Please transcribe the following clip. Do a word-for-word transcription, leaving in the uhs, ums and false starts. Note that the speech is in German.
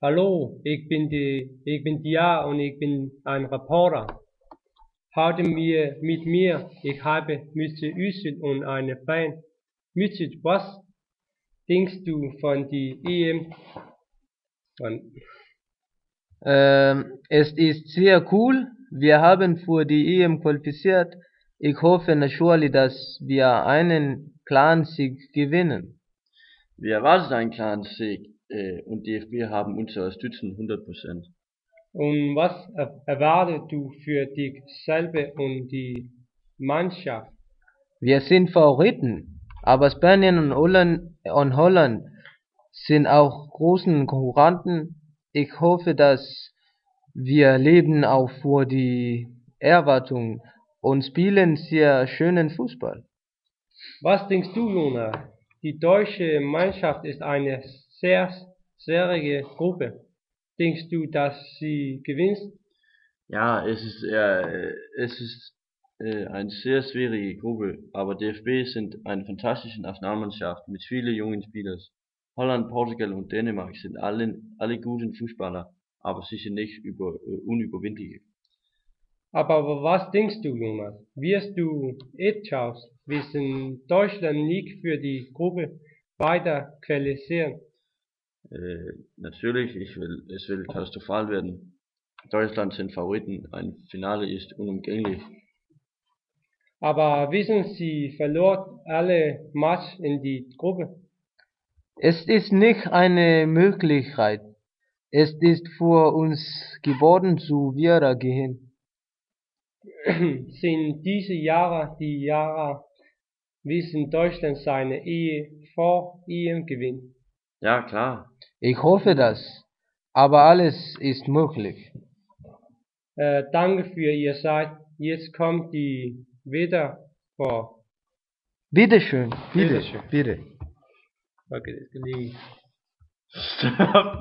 Hallo, ich bin die, ich bin Dia und ich bin ein Reporter. Heute mir, mit mir, ich habe Mister Özil und eine Fan. Mister, was denkst du von die E M? Und Ähm, es ist sehr cool. Wir haben für die E M qualifiziert. Ich hoffe natürlich, dass wir einen klaren Sieg gewinnen. Wir erwarten einen klaren Sieg äh, und D F B haben unsere Stützen hundert Prozent. und was er- erwartest du für dich selber und die Mannschaft? Wir sind Favoriten, aber Spanien und Holland, und Holland sind auch großen Konkurrenten. Ich hoffe, dass wir leben auch für die Erwartungen und spielen sehr schönen Fußball. Was denkst du, Jonas? Die deutsche Mannschaft ist eine sehr schwierige Gruppe. Denkst du, dass sie gewinnt? Ja, es ist, äh, es ist äh, eine sehr schwierige Gruppe, aber D F B sind eine fantastische Nationalmannschaft mit vielen jungen Spielern. Holland, Portugal und Dänemark sind alle, alle guten Fußballer, aber sie sind nicht über, äh, unüberwindlich. Aber was denkst du, Jonas? Wirst du etwas wissen Deutschland nicht für die Gruppe weiter qualifizieren? Äh, natürlich, ich will, es will katastrophal werden. Deutschland sind Favoriten, ein Finale ist unumgänglich. Aber wissen Sie verlor alle Match in die Gruppe? Es ist nicht eine Möglichkeit. Es ist für uns geboren zu wiedergehen. Sind diese Jahre die Jahre, wissen Deutschland seine Ehe vor E M gewinnt? Ja, klar. Ich hoffe das, aber alles ist möglich. Äh, danke für Ihr Zeit. Jetzt kommt die wieder vor. Bitteschön, bitte, Bitteschön. bitte. Okay, das ist gelegen. Stop.